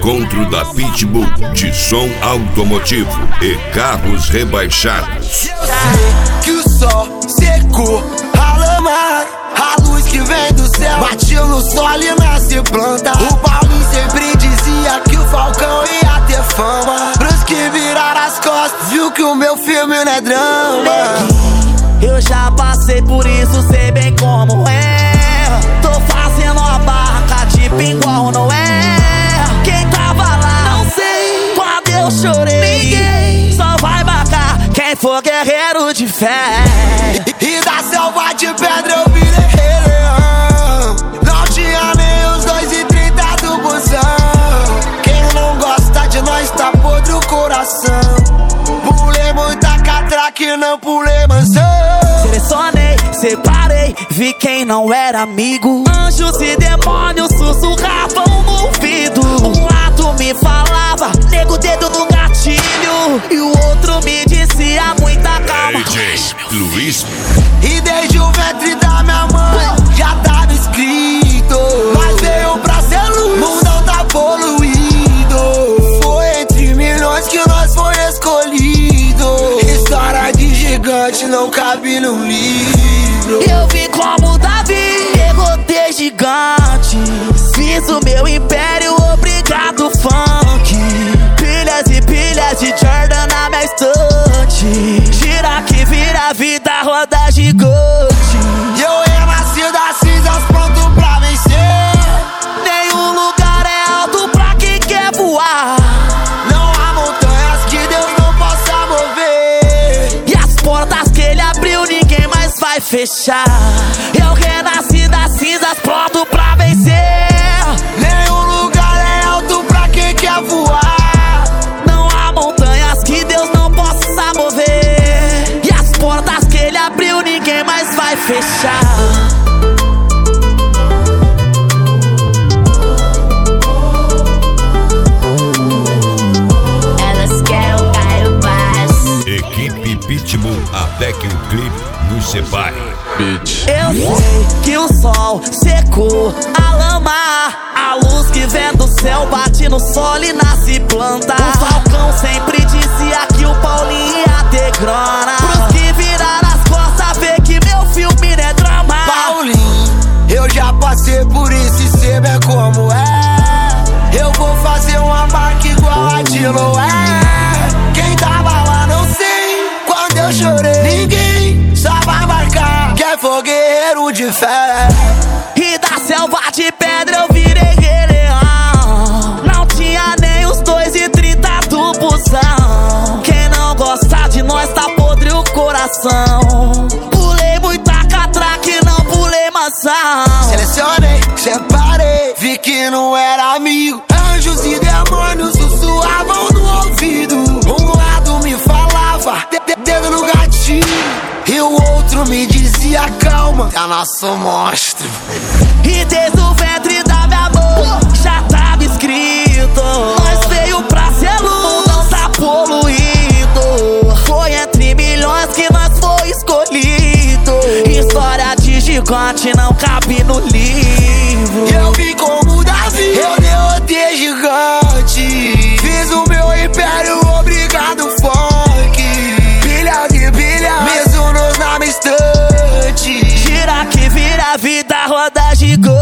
encontro da Pitbull de som automotivo e carros rebaixados. Que o sol secou a lama, a luz que vem do céu batiu no sol e nasce planta. O Paulinho sempre dizia que o Falcão ia ter fama. Pros que viraram as costas, viu que o meu filme não é drama. Eu já passei por isso, sei bem como é. Tô fazendo uma barraca de pingual, não é? Quem tava lá, não sei. Quando eu chorei, ninguém. Só vai marcar quem for guerreiro de fé. E da selva de pedra eu virei rei leão. Não tinha nem os 2,30 do busão. Quem não gosta de nós tá podre o coração. Pulei muita catraca, não pulei mansão. Selecionei, separei, vi quem não era amigo. Anjos e demônios sussurravam no ouvido. Um lado me falava, nego o dedo no gatilho, e o outro me dizia muita calma. DJ Luiz. E desde o ventre da minha mãe já tava escrito: nós veio pra ser luz, mundão tá poluído. Foi entre milhões que nós foi escolhido. História de gigante não cabe num livro. Eu vim como Davi, derrotei gigantes. Fiz o meu império, obrigado funk. Pilhas e pilhas de Jordan na minha estante. Gira que vira a vida, roda gigante. E eu renasci das cinzas pronto pra vencer. Nenhum lugar é alto pra quem quer voar. Não há montanhas que Deus não possa mover. E as portas que ele abriu ninguém mais vai fechar. Eu renasci das cinzas pronto pra vencer. Nenhum lugar é alto pra quem quer voar. Não há montanhas que Deus não possa mover. E as portas que ele abriu ninguém mais vai fechar. Equipe Pitbull, até que o clipe nos separe. Eu sei que o sol secou a lama, a luz que vem do céu bate no solo e nasce planta. O Falcão sempre dizia que o Paulinho ia ter grana. Pros que viraram as costas, vê que meu filme não é drama. Paulinho, eu já passei por isso e sei bem como é. Eu vou fazer uma marca igual a de Loé. Quem tava lá não sei, quando eu chorei ninguém. Só vai marcar quem for guerreiro de fé. E da selva de pedra eu virei rei leão. Não tinha nem os 2,30 do busão. Quem não gosta de nós tá podre o coração. Pulei muita catraca e não pulei maçã. Selecionei, separei, vi que não era amigo. Anjos e demônios sussurravam no ouvido. Um lado me falava, dedo no gatilho, e o outro me dizia calma, é nosso monstro. E desde o ventre da minha mãe já tava escrito: nós veio pra ser luz, o mundão tá poluído. Foi entre milhões que nós foi escolhido. História de gigante não cabe no livro. Eu vim como Davi, eu derrotei gigante. Fiz o meu império, obrigado funk. Pilha de pilha, mesmo nos na minha estante. Gira que vira a vida, roda gigante.